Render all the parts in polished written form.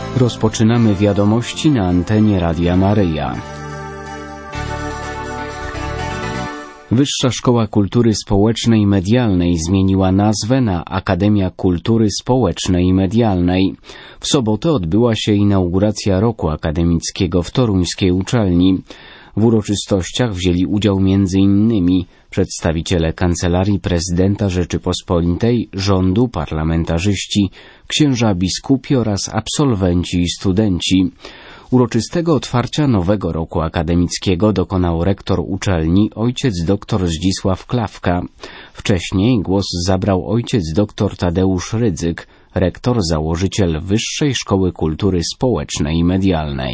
Rozpoczynamy wiadomości na antenie Radia Maryja. Wyższa Szkoła Kultury Społecznej i Medialnej zmieniła nazwę na Akademia Kultury Społecznej i Medialnej. W sobotę odbyła się inauguracja roku akademickiego w toruńskiej uczelni. W uroczystościach wzięli udział m.in. przedstawiciele Kancelarii Prezydenta Rzeczypospolitej, rządu, parlamentarzyści, księża biskupi oraz absolwenci i studenci. Uroczystego otwarcia nowego roku akademickiego dokonał rektor uczelni ojciec dr Zdzisław Klawka. Wcześniej głos zabrał ojciec dr Tadeusz Rydzyk, rektor założyciel Wyższej Szkoły Kultury Społecznej i Medialnej.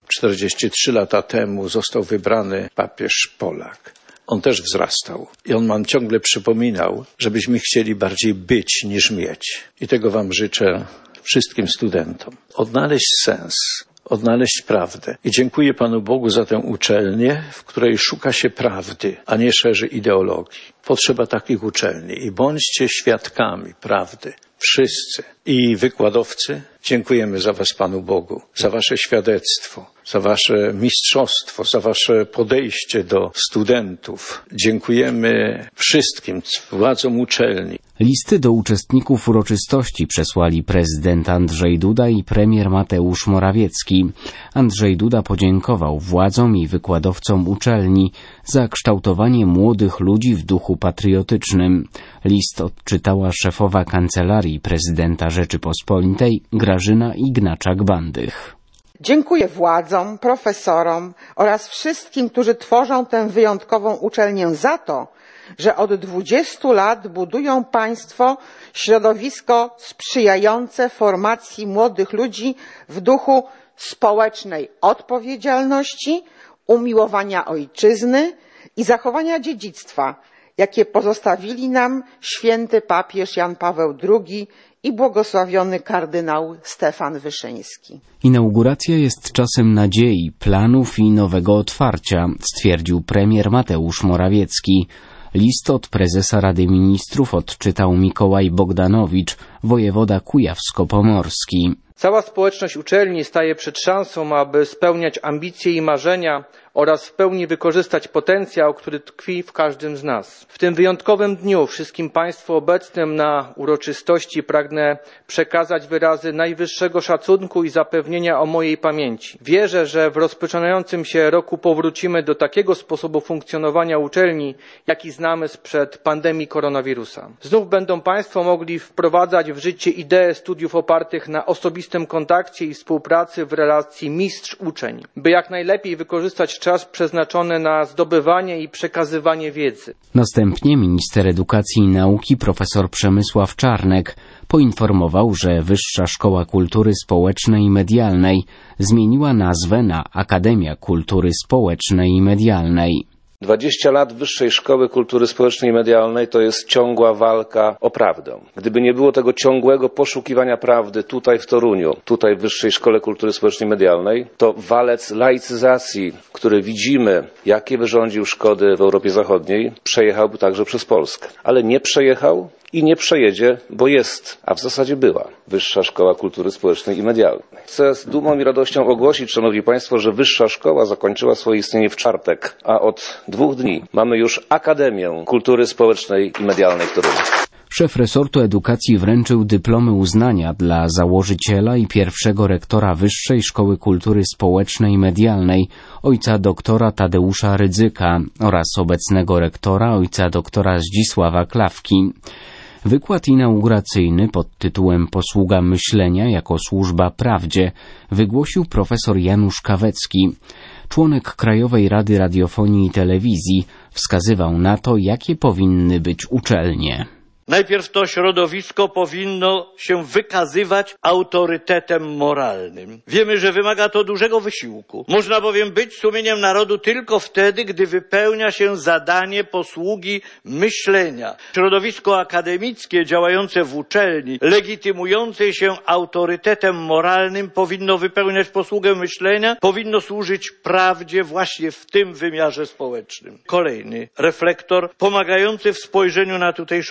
43 lata temu został wybrany papież Polak. On też wzrastał i on nam ciągle przypominał, żebyśmy chcieli bardziej być niż mieć. I tego wam życzę wszystkim studentom. Odnaleźć sens, odnaleźć prawdę. I dziękuję Panu Bogu za tę uczelnię, w której szuka się prawdy, a nie szerzy ideologii. Potrzeba takich uczelni i bądźcie świadkami prawdy. Wszyscy i wykładowcy, dziękujemy za Was Panu Bogu, za Wasze świadectwo, za Wasze mistrzostwo, za Wasze podejście do studentów. Dziękujemy wszystkim władzom uczelni. Listy do uczestników uroczystości przesłali prezydent Andrzej Duda i premier Mateusz Morawiecki. Andrzej Duda podziękował władzom i wykładowcom uczelni za kształtowanie młodych ludzi w duchu patriotycznym. List odczytała szefowa Kancelarii Prezydenta Rzeczypospolitej Grażyna Ignaczak-Bandych. Dziękuję władzom, profesorom oraz wszystkim, którzy tworzą tę wyjątkową uczelnię za to, że od 20 lat budują Państwo środowisko sprzyjające formacji młodych ludzi w duchu społecznej odpowiedzialności, umiłowania ojczyzny i zachowania dziedzictwa, jakie pozostawili nam święty papież Jan Paweł II i błogosławiony kardynał Stefan Wyszyński. Inauguracja jest czasem nadziei, planów i nowego otwarcia, stwierdził premier Mateusz Morawiecki. List od prezesa Rady Ministrów odczytał Mikołaj Bogdanowicz, wojewoda kujawsko-pomorski. Cała społeczność uczelni staje przed szansą, aby spełniać ambicje i marzenia oraz w pełni wykorzystać potencjał, który tkwi w każdym z nas. W tym wyjątkowym dniu wszystkim Państwu obecnym na uroczystości pragnę przekazać wyrazy najwyższego szacunku i zapewnienia o mojej pamięci. Wierzę, że w rozpoczynającym się roku powrócimy do takiego sposobu funkcjonowania uczelni, jaki znamy sprzed pandemii koronawirusa. Znów będą Państwo mogli wprowadzać w życie ideę studiów opartych na osobistym kontakcie i współpracy w relacji mistrz-uczeń, by jak najlepiej wykorzystać czas przeznaczony na zdobywanie i przekazywanie wiedzy. Następnie minister edukacji i nauki profesor Przemysław Czarnek poinformował, że Wyższa Szkoła Kultury Społecznej i Medialnej zmieniła nazwę na Akademia Kultury Społecznej i Medialnej. 20 lat Wyższej Szkoły Kultury Społecznej i Medialnej to jest ciągła walka o prawdę. Gdyby nie było tego ciągłego poszukiwania prawdy tutaj w Toruniu, tutaj w Wyższej Szkole Kultury Społecznej i Medialnej, to walec laicyzacji, który widzimy, jakie wyrządził szkody w Europie Zachodniej, przejechałby także przez Polskę. Ale nie przejechał i nie przejedzie, bo jest, a w zasadzie była, Wyższa Szkoła Kultury Społecznej i Medialnej. Chcę z dumą i radością ogłosić, szanowni państwo, że Wyższa Szkoła zakończyła swoje istnienie w czwartek, a od 2 dni mamy już Akademię Kultury Społecznej i Medialnej w Toruniu. Szef resortu edukacji wręczył dyplomy uznania dla założyciela i pierwszego rektora Wyższej Szkoły Kultury Społecznej i Medialnej, ojca doktora Tadeusza Rydzyka oraz obecnego rektora, ojca doktora Zdzisława Klawki. Wykład inauguracyjny pod tytułem Posługa myślenia jako służba prawdzie wygłosił profesor Janusz Kawecki. Członek Krajowej Rady Radiofonii i Telewizji wskazywał na to, jakie powinny być uczelnie. Najpierw to środowisko powinno się wykazywać autorytetem moralnym. Wiemy, że wymaga to dużego wysiłku. Można bowiem być sumieniem narodu tylko wtedy, gdy wypełnia się zadanie posługi myślenia. Środowisko akademickie działające w uczelni, legitymujące się autorytetem moralnym, powinno wypełniać posługę myślenia, powinno służyć prawdzie właśnie w tym wymiarze społecznym. Kolejny reflektor pomagający w spojrzeniu na tutejszą uczelnię.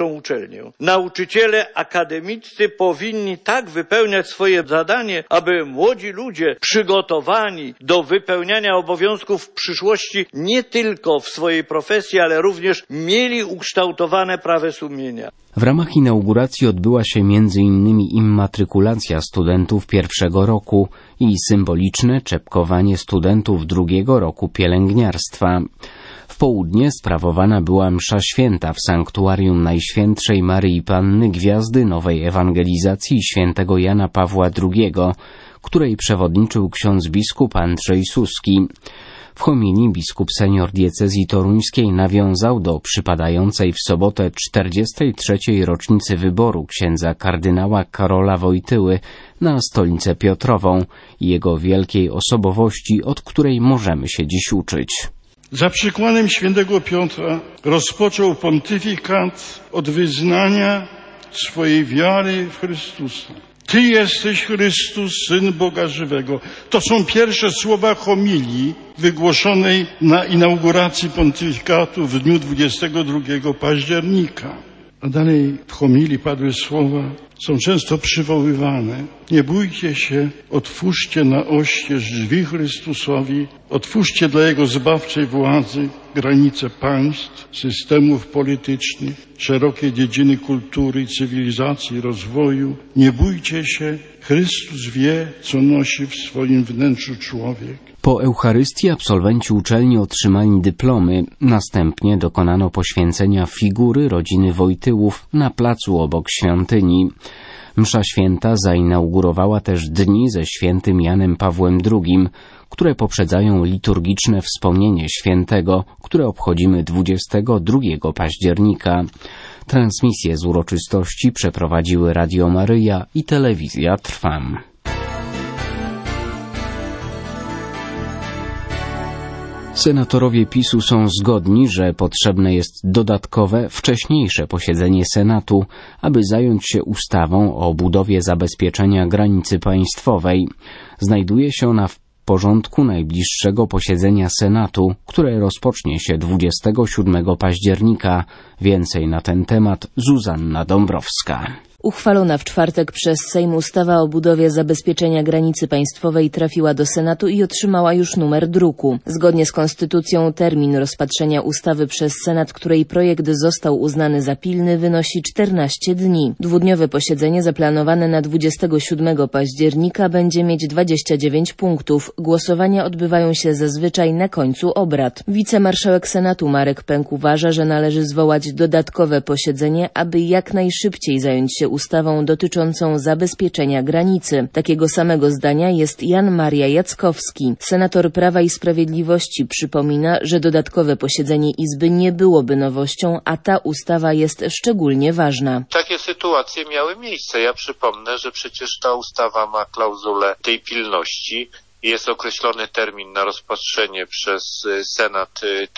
uczelnię. Nauczyciele akademiccy powinni tak wypełniać swoje zadanie, aby młodzi ludzie przygotowani do wypełniania obowiązków w przyszłości nie tylko w swojej profesji, ale również mieli ukształtowane prawe sumienia. W ramach inauguracji odbyła się m.in. immatrykulacja studentów pierwszego roku i symboliczne czepkowanie studentów drugiego roku pielęgniarstwa. W południe sprawowana była msza święta w sanktuarium Najświętszej Maryi Panny Gwiazdy Nowej Ewangelizacji świętego Jana Pawła II, której przewodniczył ksiądz biskup Andrzej Suski. W homilii biskup senior diecezji toruńskiej nawiązał do przypadającej w sobotę 43. rocznicy wyboru księdza kardynała Karola Wojtyły na stolicę Piotrową i jego wielkiej osobowości, od której możemy się dziś uczyć. Za przykładem świętego Piotra rozpoczął pontyfikat od wyznania swojej wiary w Chrystusa. Ty jesteś Chrystus, Syn Boga Żywego. To są pierwsze słowa homilii wygłoszonej na inauguracji pontyfikatu w dniu 22 października. A dalej w homilii padły słowa, są często przywoływane. Nie bójcie się, otwórzcie na oścież drzwi Chrystusowi, otwórzcie dla Jego zbawczej władzy granice państw, systemów politycznych, szerokie dziedziny kultury, cywilizacji, rozwoju. Nie bójcie się, Chrystus wie, co nosi w swoim wnętrzu człowiek. Po Eucharystii absolwenci uczelni otrzymali dyplomy. Następnie dokonano poświęcenia figury rodziny Wojtyłów na placu obok świątyni. Msza święta zainaugurowała też dni ze świętym Janem Pawłem II, które poprzedzają liturgiczne wspomnienie świętego, które obchodzimy 22 października. Transmisję z uroczystości przeprowadziły Radio Maryja i Telewizja Trwam. Senatorowie PiS-u są zgodni, że potrzebne jest dodatkowe, wcześniejsze posiedzenie Senatu, aby zająć się ustawą o budowie zabezpieczenia granicy państwowej. Znajduje się ona w porządku najbliższego posiedzenia Senatu, które rozpocznie się 27 października. Więcej na ten temat Zuzanna Dąbrowska. Uchwalona w czwartek przez Sejm ustawa o budowie zabezpieczenia granicy państwowej trafiła do Senatu i otrzymała już numer druku. Zgodnie z konstytucją termin rozpatrzenia ustawy przez Senat, której projekt został uznany za pilny, wynosi 14 dni. Dwudniowe posiedzenie zaplanowane na 27 października będzie mieć 29 punktów. Głosowania odbywają się zazwyczaj na końcu obrad. Wicemarszałek Senatu Marek Pęk uważa, że należy zwołać dodatkowe posiedzenie, aby jak najszybciej zająć się ustawą dotyczącą zabezpieczenia granicy. Takiego samego zdania jest Jan Maria Jackowski. Senator Prawa i Sprawiedliwości przypomina, że dodatkowe posiedzenie Izby nie byłoby nowością, a ta ustawa jest szczególnie ważna. Takie sytuacje miały miejsce. Ja przypomnę, że przecież ta ustawa ma klauzulę tej pilności. Jest określony termin na rozpatrzenie przez Senat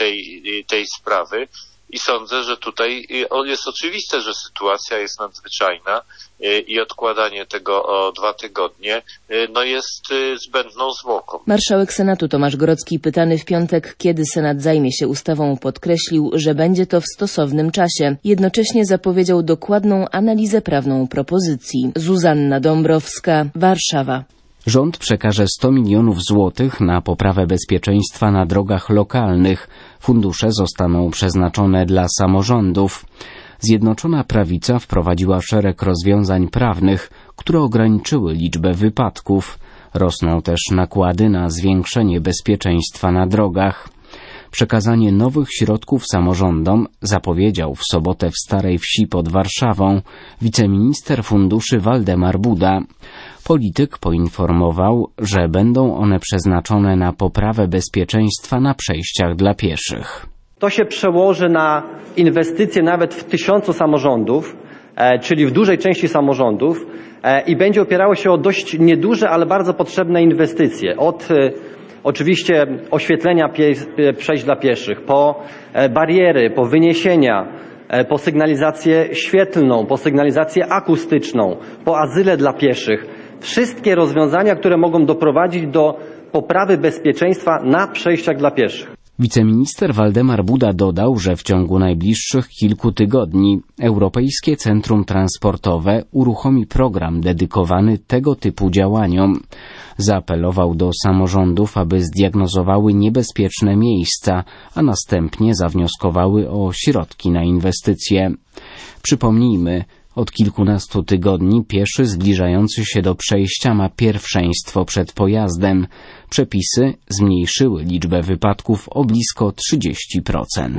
tej sprawy. I sądzę, że tutaj jest oczywiste, że sytuacja jest nadzwyczajna i odkładanie tego o 2 tygodnie jest zbędną zwłoką. Marszałek Senatu Tomasz Grodzki, pytany w piątek, kiedy Senat zajmie się ustawą, podkreślił, że będzie to w stosownym czasie. Jednocześnie zapowiedział dokładną analizę prawną propozycji. Zuzanna Dąbrowska, Warszawa. Rząd przekaże 100 milionów złotych na poprawę bezpieczeństwa na drogach lokalnych. Fundusze zostaną przeznaczone dla samorządów. Zjednoczona Prawica wprowadziła szereg rozwiązań prawnych, które ograniczyły liczbę wypadków. Rosną też nakłady na zwiększenie bezpieczeństwa na drogach. Przekazanie nowych środków samorządom zapowiedział w sobotę w Starej Wsi pod Warszawą wiceminister funduszy Waldemar Buda. Polityk poinformował, że będą one przeznaczone na poprawę bezpieczeństwa na przejściach dla pieszych. To się przełoży na inwestycje nawet w 1000 samorządów, czyli w dużej części samorządów i będzie opierało się o dość nieduże, ale bardzo potrzebne inwestycje. Od oczywiście oświetlenia przejść dla pieszych, po bariery, po wyniesienia, po sygnalizację świetlną, po sygnalizację akustyczną, po azyle dla pieszych. Wszystkie rozwiązania, które mogą doprowadzić do poprawy bezpieczeństwa na przejściach dla pieszych. Wiceminister Waldemar Buda dodał, że w ciągu najbliższych kilku tygodni Europejskie Centrum Transportowe uruchomi program dedykowany tego typu działaniom. Zaapelował do samorządów, aby zdiagnozowały niebezpieczne miejsca, a następnie zawnioskowały o środki na inwestycje. Przypomnijmy, od kilkunastu tygodni pieszy zbliżający się do przejścia ma pierwszeństwo przed pojazdem. Przepisy zmniejszyły liczbę wypadków o blisko 30%.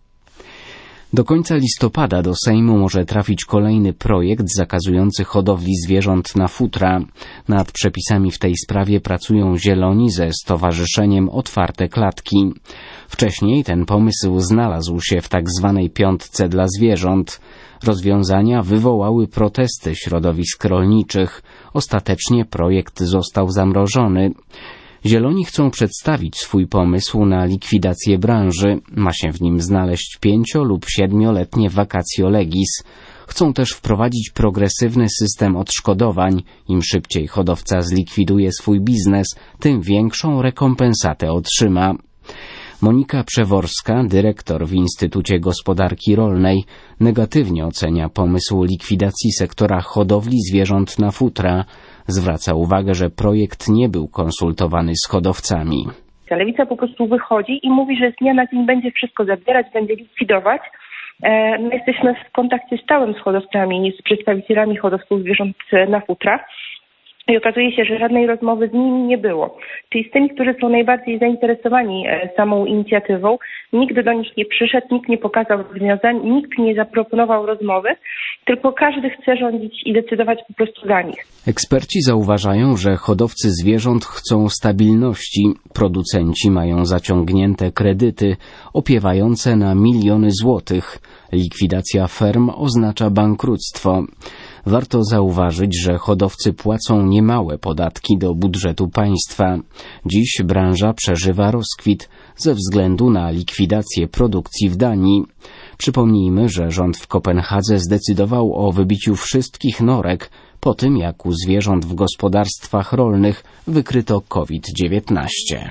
Do końca listopada do Sejmu może trafić kolejny projekt zakazujący hodowli zwierząt na futra. Nad przepisami w tej sprawie pracują Zieloni ze Stowarzyszeniem Otwarte Klatki. Wcześniej ten pomysł znalazł się w tak zwanej piątce dla zwierząt. Rozwiązania wywołały protesty środowisk rolniczych. Ostatecznie projekt został zamrożony. Zieloni chcą przedstawić swój pomysł na likwidację branży. Ma się w nim znaleźć 5- lub 7-letnie vacatio legis. Chcą też wprowadzić progresywny system odszkodowań. Im szybciej hodowca zlikwiduje swój biznes, tym większą rekompensatę otrzyma. Monika Przeworska, dyrektor w Instytucie Gospodarki Rolnej, negatywnie ocenia pomysł likwidacji sektora hodowli zwierząt na futra. Zwraca uwagę, że projekt nie był konsultowany z hodowcami. Lewica po prostu wychodzi i mówi, że z dnia na dzień będzie wszystko zabierać, będzie likwidować. My jesteśmy w kontakcie stałym z hodowcami, z przedstawicielami hodowców zwierząt na futra. I okazuje się, że żadnej rozmowy z nimi nie było. Czyli z tymi, którzy są najbardziej zainteresowani samą inicjatywą, nikt do nich nie przyszedł, nikt nie pokazał rozwiązań, nikt nie zaproponował rozmowy, tylko każdy chce rządzić i decydować po prostu za nich. Eksperci zauważają, że hodowcy zwierząt chcą stabilności, producenci mają zaciągnięte kredyty opiewające na miliony złotych. Likwidacja ferm oznacza bankructwo. Warto zauważyć, że hodowcy płacą niemałe podatki do budżetu państwa. Dziś branża przeżywa rozkwit ze względu na likwidację produkcji w Danii. Przypomnijmy, że rząd w Kopenhadze zdecydował o wybiciu wszystkich norek po tym, jak u zwierząt w gospodarstwach rolnych wykryto COVID-19.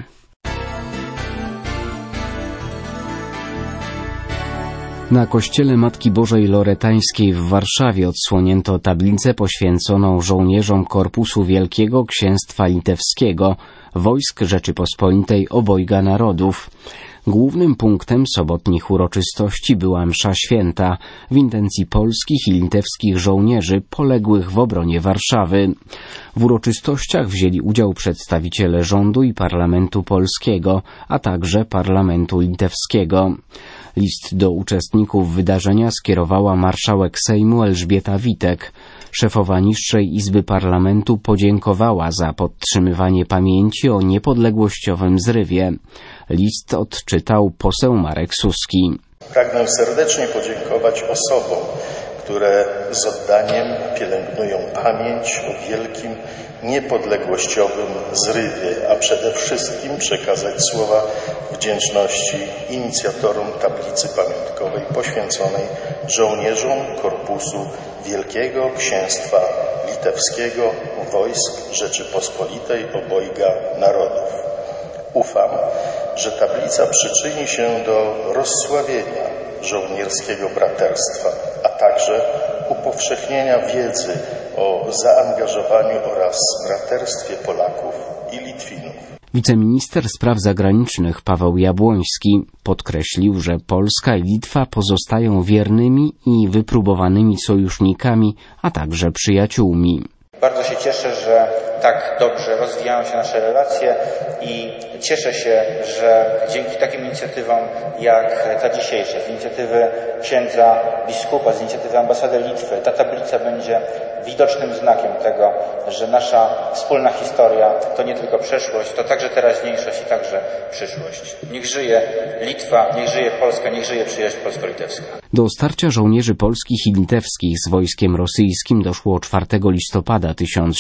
Na kościele Matki Bożej Loretańskiej w Warszawie odsłonięto tablicę poświęconą żołnierzom Korpusu Wielkiego Księstwa Litewskiego, wojsk Rzeczypospolitej Obojga Narodów. Głównym punktem sobotnich uroczystości była msza święta w intencji polskich i litewskich żołnierzy poległych w obronie Warszawy. W uroczystościach wzięli udział przedstawiciele rządu i parlamentu polskiego, a także parlamentu litewskiego. List do uczestników wydarzenia skierowała marszałek Sejmu Elżbieta Witek. Szefowa niższej Izby Parlamentu podziękowała za podtrzymywanie pamięci o niepodległościowym zrywie. List odczytał poseł Marek Suski. Pragnę serdecznie podziękować osobom, które z oddaniem pielęgnują pamięć o wielkim, niepodległościowym zrywie, a przede wszystkim przekazać słowa wdzięczności inicjatorom tablicy pamiątkowej poświęconej żołnierzom Korpusu Wielkiego Księstwa Litewskiego Wojsk Rzeczypospolitej Obojga Narodów. Ufam, że tablica przyczyni się do rozsławienia żołnierskiego braterstwa, a także upowszechnienia wiedzy o zaangażowaniu oraz braterstwie Polaków i Litwinów. Wiceminister spraw zagranicznych Paweł Jabłoński podkreślił, że Polska i Litwa pozostają wiernymi i wypróbowanymi sojusznikami, a także przyjaciółmi. Bardzo się cieszę, że tak dobrze rozwijają się nasze relacje i cieszę się, że dzięki takim inicjatywom jak ta dzisiejsza, z inicjatywy księdza biskupa, z inicjatywy ambasady Litwy, ta tablica będzie widocznym znakiem tego, że nasza wspólna historia to nie tylko przeszłość, to także teraźniejszość i także przyszłość. Niech żyje Litwa, niech żyje Polska, niech żyje przyjaźń polsko-litewska. Do starcia żołnierzy polskich i litewskich z wojskiem rosyjskim doszło 4 listopada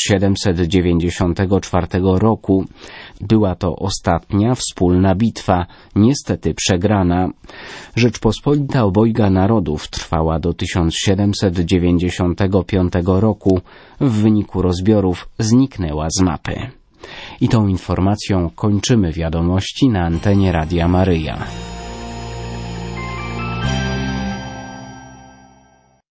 1794 roku. Była to ostatnia wspólna bitwa, niestety przegrana. Rzeczpospolita Obojga Narodów trwała do 1795 roku. W wyniku rozbiorów zniknęła z mapy. I tą informacją kończymy wiadomości na antenie Radia Maryja.